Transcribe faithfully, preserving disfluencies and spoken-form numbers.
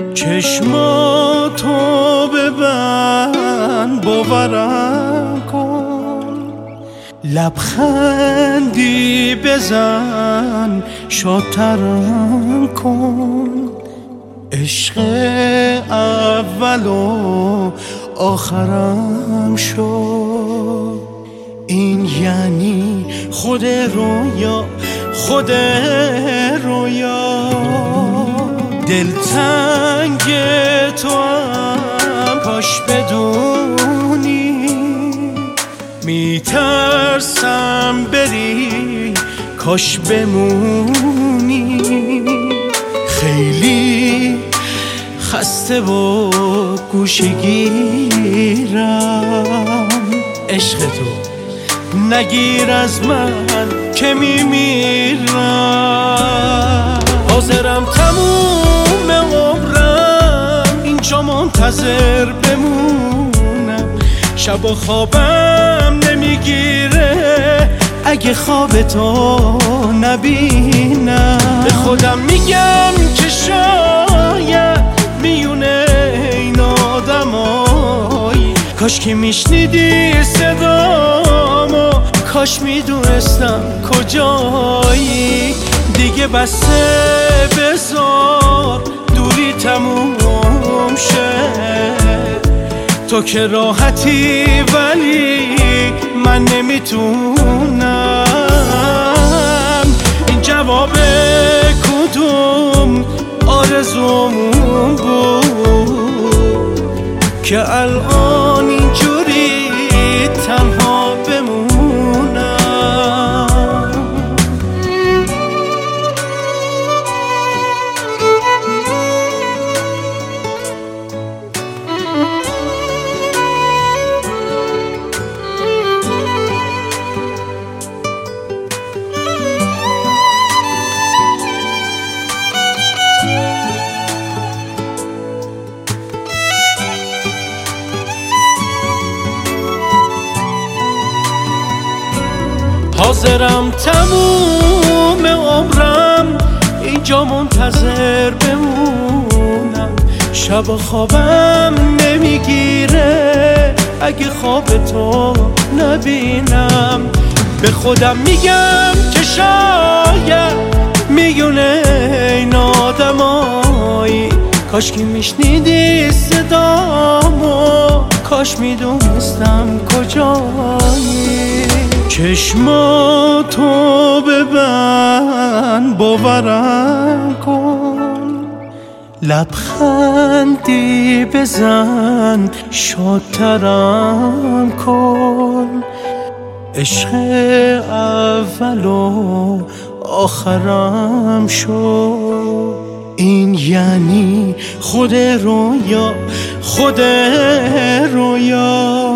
چشماتو ببند باورم کن، لبخندی بزن شادترم کن. عشق اول و آخرم شد، این یعنی خود رویا خود رویا. دلتنگ تو هم کاش بدونی، میترسم بری کاش بمونی. خیلی خسته و گوشه گیرم، عشق تو نگیر از من که میمیرم. حاضرم تموم عمرم اینجا منتظر بمونم، شب و خوابم نمیگیره اگه خواب تو نبینم. به خودم میگم که شاید میونه این آدمایی، کاش که میشنیدی صدامو، کاش میدونستم کجایی. دیگه بسه بذار دوری تموم شه، تو که راحتی ولی من نمیتونم. این جواب کدوم آرزومون بود که الان اینجوری تنها بمونم. حاضرم تموم عمرم اینجا منتظر بمونم، شب و خوابم نمیگیره اگه خواب تو نبینم. به خودم میگم که شاید میونه این آدمایی، کاش که میشنیدی صدامو، کاش میدونستم کجایی. چشماتو ببند باورم کن، لبخندی بزن شادترم کن. عشق اول و آخرم شد، این یعنی خود رویا خود رویا.